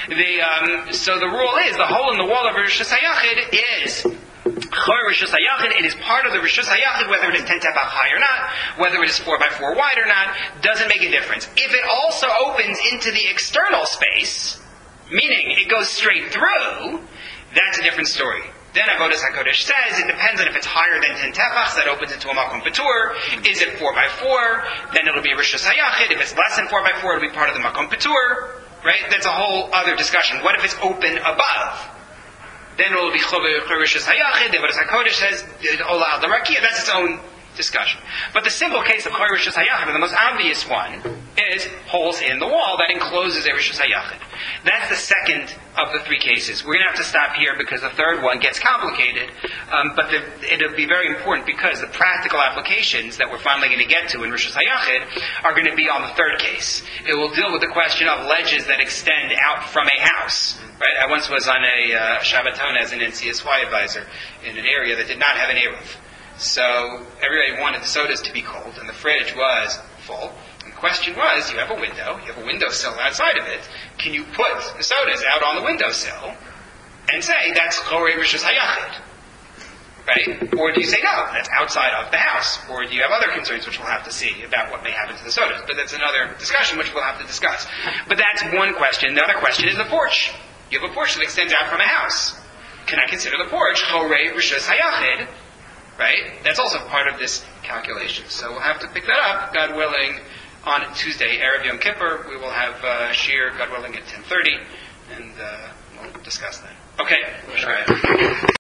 A: So the rule is, the hole in the wall of Rishus HaYachid is Chorei Rishus HaYachid. It is part of the Rishus HaYachid, whether it is 10 tefach high or not, whether it is 4x4 wide or not, doesn't make a difference. If it also opens into the external space, meaning it goes straight through, that's a different story. Then Avodas HaKodesh says it depends on if it's higher than 10 tefach, that opens into a Makom Patur. Is it 4x4? Then it'll be Rishus HaYachid. If it's less than 4x4, it'll be part of the Makom Patur. Right? That's a whole other discussion. What if it's open above? Then it will be Chorei Rishus HaYachid. Avodas HaKodesh says Ola Al Darakia. That's its own discussion. But the simple case of Chorei Rishus HaYachid, the most obvious one, is holes in the wall that encloses a Rishus HaYachid. That's the second of the three cases. We're going to have to stop here because the third one gets complicated, but it'll be very important because the practical applications that we're finally going to get to in Rishus HaYachid are going to be on the third case. It will deal with the question of ledges that extend out from a house. Right? I once was on a Shabbaton as an NCSY advisor in an area that did not have an Eruv. So everybody wanted the sodas to be cold, and the fridge was full. And the question was, you have a windowsill outside of it. Can you put the sodas out on the windowsill and say, that's Chorei Rishus HaYachid? Right? Or do you say, no, that's outside of the house? Or do you have other concerns which we'll have to see about what may happen to the sodas? But that's another discussion which we'll have to discuss. But that's one question. The other question is the porch. You have a porch that extends out from a house. Can I consider the porch Chorei Rishus HaYachid? Right? That's also part of this calculation. So we'll have to pick that up, God willing, on Tuesday, Erev Yom Kippur. We will have Shir, God willing, at 10:30, and we'll discuss that. Okay.